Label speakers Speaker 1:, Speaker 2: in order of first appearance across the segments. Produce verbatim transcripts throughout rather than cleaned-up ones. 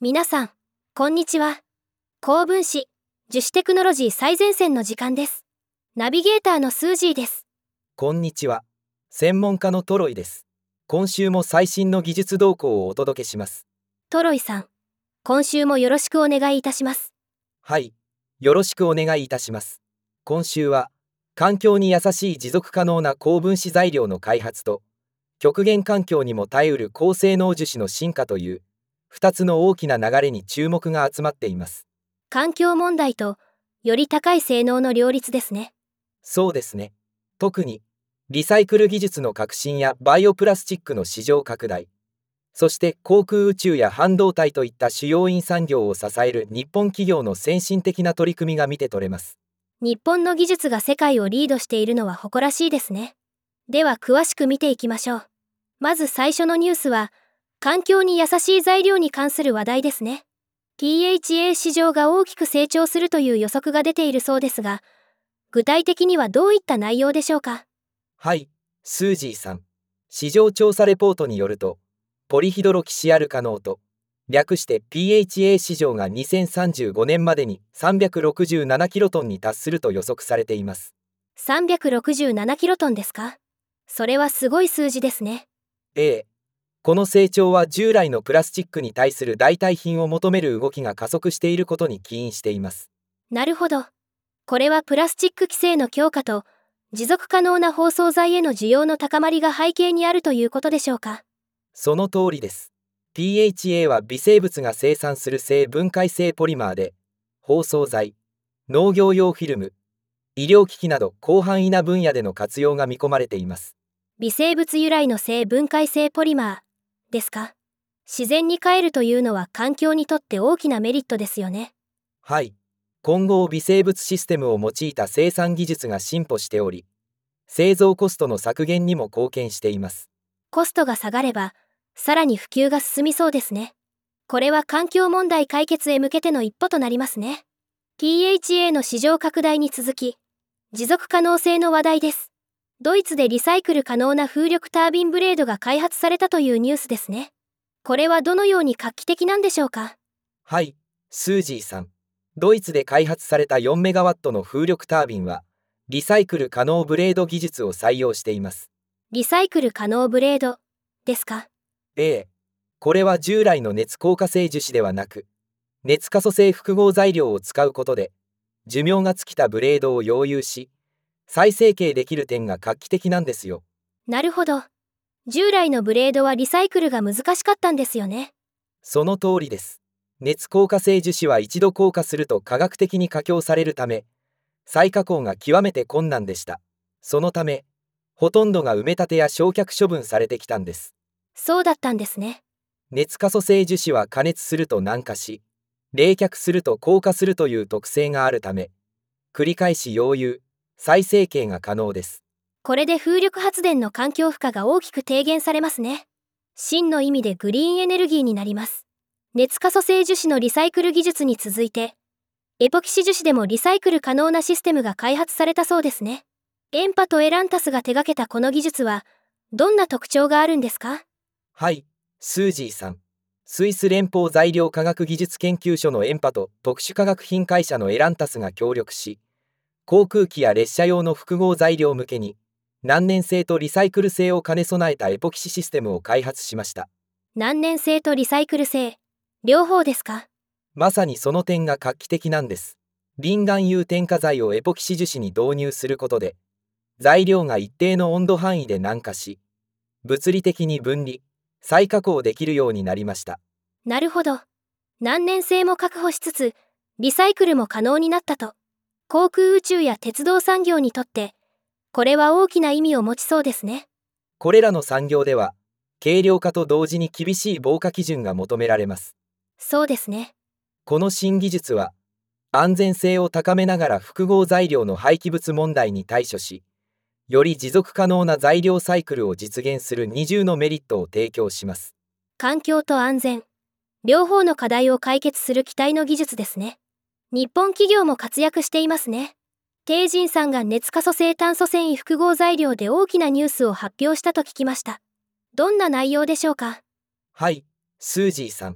Speaker 1: 皆さん、こんにちは。高分子、樹脂テクノロジー最前線の時間です。ナビゲーターのスージーです。
Speaker 2: こんにちは。専門家のトロイです。今週も最新の技術動向をお届けします。
Speaker 1: トロイさん、今週もよろしくお願いいたします。
Speaker 2: はい、よろしくお願いいたします。今週は、環境に優しい持続可能な高分子材料の開発と、極限環境にも耐えうる高性能樹脂の進化という、ふたつの大きな流れに注目が集まっています。
Speaker 1: 環境問題と、より高い性能の両立ですね。
Speaker 2: そうですね。特に、リサイクル技術の革新やバイオプラスチックの市場拡大、そして航空宇宙や半導体といった主要因産業を支える日本企業の先進的な取り組みが見て取れます。
Speaker 1: 日本の技術が世界をリードしているのは誇らしいですね。では詳しく見ていきましょう。まず最初のニュースは、環境に優しい材料に関する話題ですね。ピーエイチエー 市場が大きく成長するという予測が出ているそうですが、具体的にはどういった内容でしょうか。
Speaker 2: はい、スージーさん。市場調査レポートによると、ポリヒドロキシアルカノート、略して ピーエイチエー 市場がにせんさんじゅうごねんまでにさんびゃくろくじゅうななキロトンに達すると予測されています。
Speaker 1: さんびゃくろくじゅうななキロトンですか。それはすごい数字ですね。
Speaker 2: ええ。この成長は従来のプラスチックに対する代替品を求める動きが加速していることに起因しています。
Speaker 1: なるほど。これはプラスチック規制の強化と、持続可能な包装材への需要の高まりが背景にあるということでしょうか。
Speaker 2: その通りです。ピーエイチエー は微生物が生産する性分解性ポリマーで、包装材、農業用フィルム、医療機器など広範囲な分野での活用が見込まれています。
Speaker 1: 微生物由来の性分解性ポリマーですか。自然に帰るというのは環境にとって大きなメリットですよね。
Speaker 2: はい。今後微生物システムを用いた生産技術が進歩しており、製造コストの削減にも貢献しています。
Speaker 1: コストが下がれば、さらに普及が進みそうですね。これは環境問題解決へ向けての一歩となりますね。ピーエイチエー の市場拡大に続き、持続可能性の話題です。ドイツでリサイクル可能な風力タービンブレードが開発されたというニュースですね。これはどのように画期的なんでしょうか。
Speaker 2: はい、スージーさん。ドイツで開発されたよんメガワットの風力タービンは、リサイクル可能ブレード技術を採用しています。
Speaker 1: リサイクル可能ブレードですか。
Speaker 2: ええ。これは従来の熱硬化性樹脂ではなく、熱可塑性複合材料を使うことで、寿命が尽きたブレードを溶融し、再成形できる点が画期的なんですよ。
Speaker 1: なるほど。従来のブレードはリサイクルが難しかったんですよね。
Speaker 2: その通りです。熱硬化性樹脂は一度硬化すると化学的に加強されるため、再加工が極めて困難でした。そのため、ほとんどが埋め立てや焼却処分されてきたんです。
Speaker 1: そうだったんですね。
Speaker 2: 熱可塑性樹脂は加熱すると軟化し、冷却すると硬化するという特性があるため、繰り返し溶融、再成形が可能です。
Speaker 1: これで風力発電の環境負荷が大きく低減されますね。真の意味でグリーンエネルギーになります。熱可塑性樹脂のリサイクル技術に続いて、エポキシ樹脂でもリサイクル可能なシステムが開発されたそうですね。エンパとエランタスが手掛けたこの技術は、どんな特徴があるんですか。
Speaker 2: はい、スージーさん。スイス連邦材料科学技術研究所のエンパと特殊化学品会社のエランタスが協力し、航空機や列車用の複合材料向けに、難燃性とリサイクル性を兼ね備えたエポキシシステムを開発しました。
Speaker 1: 難燃性とリサイクル性、両方ですか。
Speaker 2: まさにその点が画期的なんです。リンガン油添加剤をエポキシ樹脂に導入することで、材料が一定の温度範囲で軟化し、物理的に分離、再加工できるようになりました。
Speaker 1: なるほど。難燃性も確保しつつ、リサイクルも可能になったと。航空宇宙や鉄道産業にとって、これは大きな意味を持ちそうですね。
Speaker 2: これらの産業では、軽量化と同時に厳しい防火基準が求められます。
Speaker 1: そうですね。
Speaker 2: この新技術は、安全性を高めながら複合材料の廃棄物問題に対処し、より持続可能な材料サイクルを実現する二重のメリットを提供します。
Speaker 1: 環境と安全、両方の課題を解決する期待の技術ですね。日本企業も活躍していますね。帝人さんが熱可塑性炭素繊維複合材料で大きなニュースを発表したと聞きました。どんな内容でしょうか。
Speaker 2: はい、スージーさん。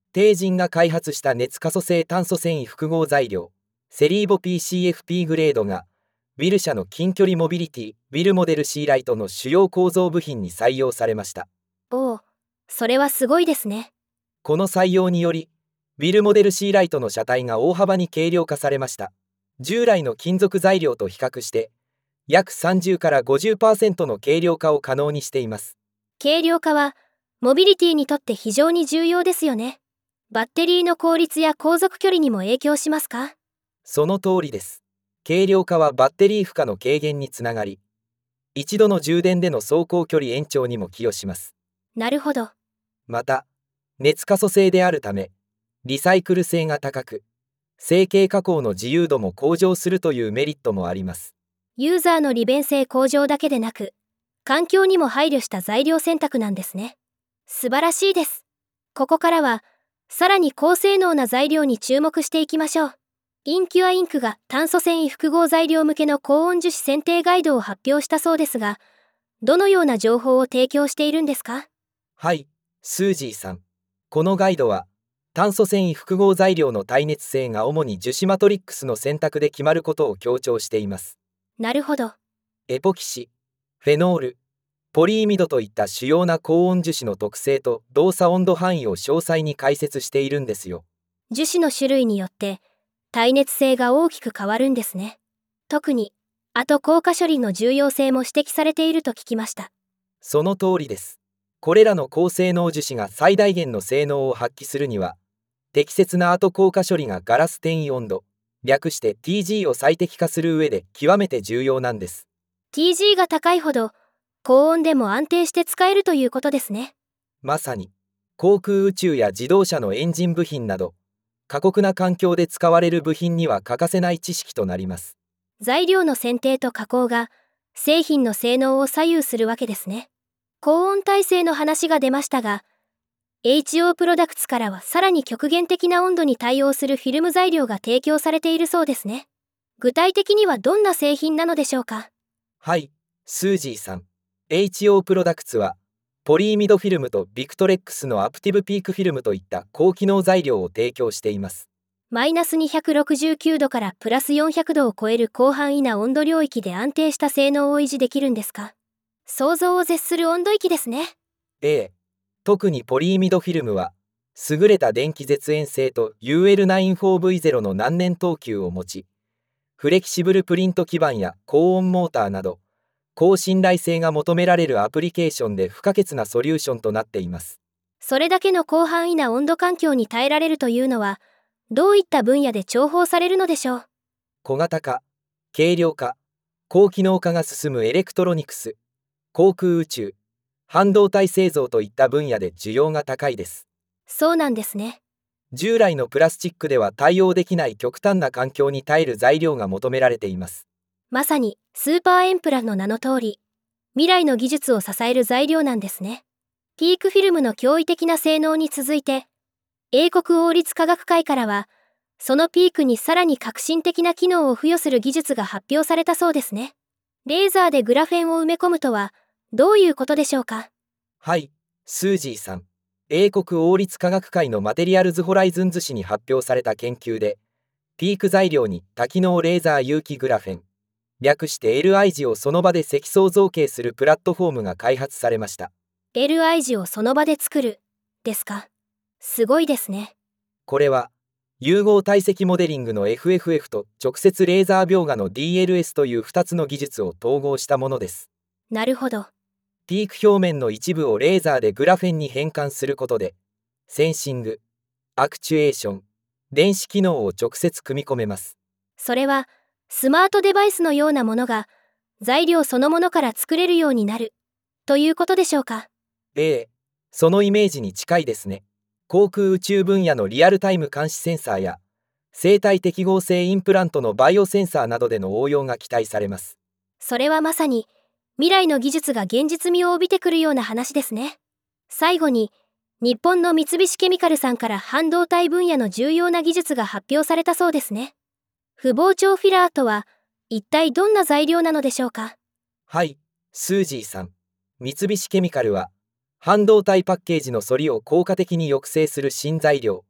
Speaker 2: 帝人が開発した熱可塑性炭素繊維複合材料セリーボ ピーシーエフピー グレードがウィル社の近距離モビリティウィルモデル C ライトの主要構造部品に採用されました。
Speaker 1: おお、それはすごいですね。
Speaker 2: この採用によりウィルモデル C ライトの車体が大幅に軽量化されました。従来の金属材料と比較して約さんじゅうから ごじゅっパーセント の軽量化を可能にしています。
Speaker 1: 軽量化はモビリティにとって非常に重要ですよね。バッテリーの効率や航続距離にも影響しますか？
Speaker 2: その通りです。軽量化はバッテリー負荷の軽減につながり、一度の充電での走行距離延長にも寄与します。
Speaker 1: なるほど。
Speaker 2: また、熱可塑性であるため、リサイクル性が高く、成形加工の自由度も向上するというメリットもあります。
Speaker 1: ユーザーの利便性向上だけでなく、環境にも配慮した材料選択なんですね。素晴らしいです。ここからは、さらに高性能な材料に注目していきましょう。インキュアインクが炭素繊維複合材料向けの高温樹脂選定ガイドを発表したそうですが、どのような情報を提供しているんですか？
Speaker 2: はい、スージーさん。このガイドは、炭素繊維複合材料の耐熱性が主に樹脂マトリックスの選択で決まることを強調しています。
Speaker 1: なるほど。
Speaker 2: エポキシ、フェノール、ポリイミドといった主要な高温樹脂の特性と動作温度範囲を詳細に解説しているんですよ。
Speaker 1: 樹脂の種類によって耐熱性が大きく変わるんですね。特に後硬化処理の重要性も指摘されていると聞きました。
Speaker 2: その通りです。これらの高性能樹脂が最大限の性能を発揮するには、適切な後硬化処理がガラス転移温度、略して ティージー を最適化する上で極めて重要なんです。
Speaker 1: ティージー が高いほど高温でも安定して使えるということですね。
Speaker 2: まさに、航空宇宙や自動車のエンジン部品など、過酷な環境で使われる部品には欠かせない知識となります。
Speaker 1: 材料の選定と加工が製品の性能を左右するわけですね。高温耐性の話が出ましたが、エイチオー プロダクツからはさらに極限的な温度に対応するフィルム材料が提供されているそうですね。具体的にはどんな製品なのでしょうか？
Speaker 2: はい、スージーさん。エイチオー プロダクツは、ポリイミドフィルムとビクトレックスのアプティブピークフィルムといった高機能材料を提供しています。
Speaker 1: マイナスにひゃくろくじゅうきゅうどからプラスよんひゃくどを超える広範囲な温度領域で安定した性能を維持できるんですか？想像を絶する温度域ですね。
Speaker 2: ええ、特にポリイミドフィルムは、優れた電気絶縁性と ユーエルナインフォーブイゼロ の難燃等級を持ち、フレキシブルプリント基板や高温モーターなど、高信頼性が求められるアプリケーションで不可欠なソリューションとなっています。
Speaker 1: それだけの広範囲な温度環境に耐えられるというのは、どういった分野で重宝されるのでしょう？
Speaker 2: 小型化、軽量化、高機能化が進むエレクトロニクス、航空宇宙、半導体製造といった分野で需要が高いです。
Speaker 1: そうなんですね。
Speaker 2: 従来のプラスチックでは対応できない極端な環境に耐える材料が求められています。
Speaker 1: まさにスーパーエンプラの名の通り、未来の技術を支える材料なんですね。ピークフィルムの驚異的な性能に続いて、英国王立科学会からは、そのピークにさらに革新的な機能を付与する技術が発表されたそうですね。レーザーでグラフェンを埋め込むとは、どういうことでしょうか？
Speaker 2: はい、スージーさん。英国王立科学会のマテリアルズホライズンズ誌に発表された研究で、ピーク材料に多機能レーザー有機グラフェン、略して エルアイ 字をその場で積層造形するプラットフォームが開発されました。
Speaker 1: エルアイ 字をその場で作る、ですか？すごいですね。
Speaker 2: これは、融合体積モデリングの エフエフエフ と直接レーザー描画の ディーエルエス というふたつの技術を統合したものです。
Speaker 1: なるほど。
Speaker 2: ピーク表面の一部をレーザーでグラフェンに変換することで、センシング、アクチュエーション、電子機能を直接組み込めます。
Speaker 1: それは、スマートデバイスのようなものが、材料そのものから作れるようになる、ということでしょうか？
Speaker 2: ええ、そのイメージに近いですね。航空宇宙分野のリアルタイム監視センサーや、生体適合性インプラントのバイオセンサーなどでの応用が期待されます。
Speaker 1: それはまさに、未来の技術が現実味を帯びてくるような話ですね。最後に、日本の三菱ケミカルさんから半導体分野の重要な技術が発表されたそうですね。不膨張フィラーとは、一体どんな材料なのでしょうか？
Speaker 2: はい、スージーさん。三菱ケミカルは、半導体パッケージの反りを効果的に抑制する新材料、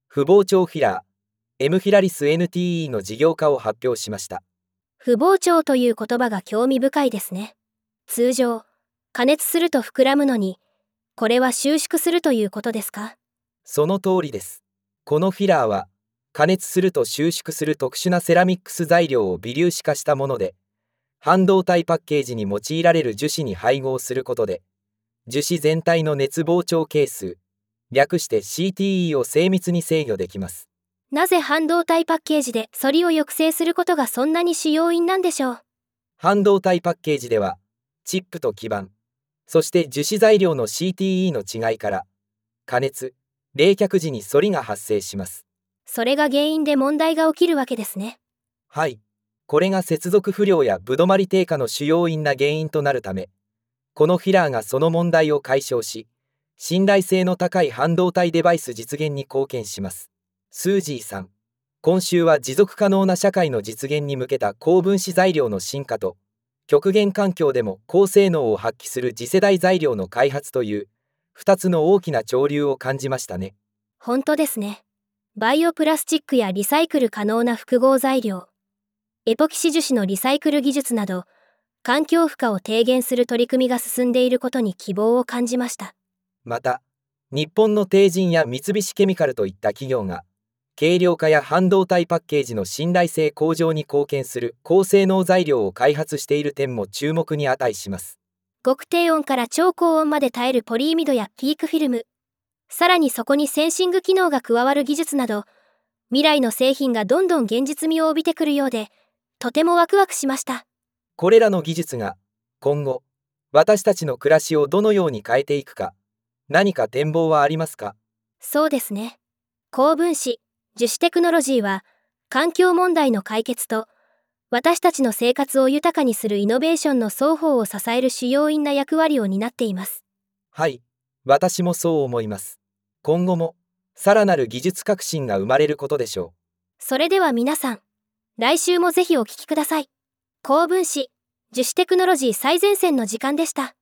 Speaker 2: 不膨張フィラー、エムフィラリス エヌティーイー の事業化を発表しました。
Speaker 1: 不膨張という言葉が興味深いですね。通常、加熱すると膨らむのに、これは収縮するということですか？
Speaker 2: その通りです。このフィラーは、加熱すると収縮する特殊なセラミックス材料を微粒子化したもので、半導体パッケージに用いられる樹脂に配合することで、樹脂全体の熱膨張係数、略して シーティーイー を精密に制御できます。
Speaker 1: なぜ半導体パッケージで反りを抑制することがそんなに主要因なんでしょう？
Speaker 2: 半導体パッケージでは、チップと基板、そして樹脂材料の シーティーイー の違いから、加熱、冷却時に反りが発生します。
Speaker 1: それが原因で問題が起きるわけですね。
Speaker 2: はい。これが接続不良やぶどまり低下の主要因な原因となるため、このフィラーがその問題を解消し、信頼性の高い半導体デバイス実現に貢献します。スージーさん、今週は持続可能な社会の実現に向けた高分子材料の進化と、極限環境でも高性能を発揮する次世代材料の開発という、ふたつの大きな潮流を感じましたね。
Speaker 1: 本当ですね。バイオプラスチックやリサイクル可能な複合材料、エポキシ樹脂のリサイクル技術など、環境負荷を低減する取り組みが進んでいることに希望を感じました。
Speaker 2: また、日本の帝人や三菱ケミカルといった企業が、軽量化や半導体パッケージの信頼性向上に貢献する高性能材料を開発している点も注目に値します。
Speaker 1: 極低温から超高温まで耐えるポリイミドやピークフィルム、さらにそこにセンシング機能が加わる技術など、未来の製品がどんどん現実味を帯びてくるようで、とてもワクワクしました。
Speaker 2: これらの技術が今後、私たちの暮らしをどのように変えていくか、何か展望はありますか？
Speaker 1: そうですね。高分子、樹脂テクノロジーは、環境問題の解決と、私たちの生活を豊かにするイノベーションの双方を支える主要因な役割を担っています。
Speaker 2: はい、私もそう思います。今後も、さらなる技術革新が生まれることでしょう。
Speaker 1: それでは皆さん、来週もぜひお聞きください。高分子、樹脂テクノロジー最前線の時間でした。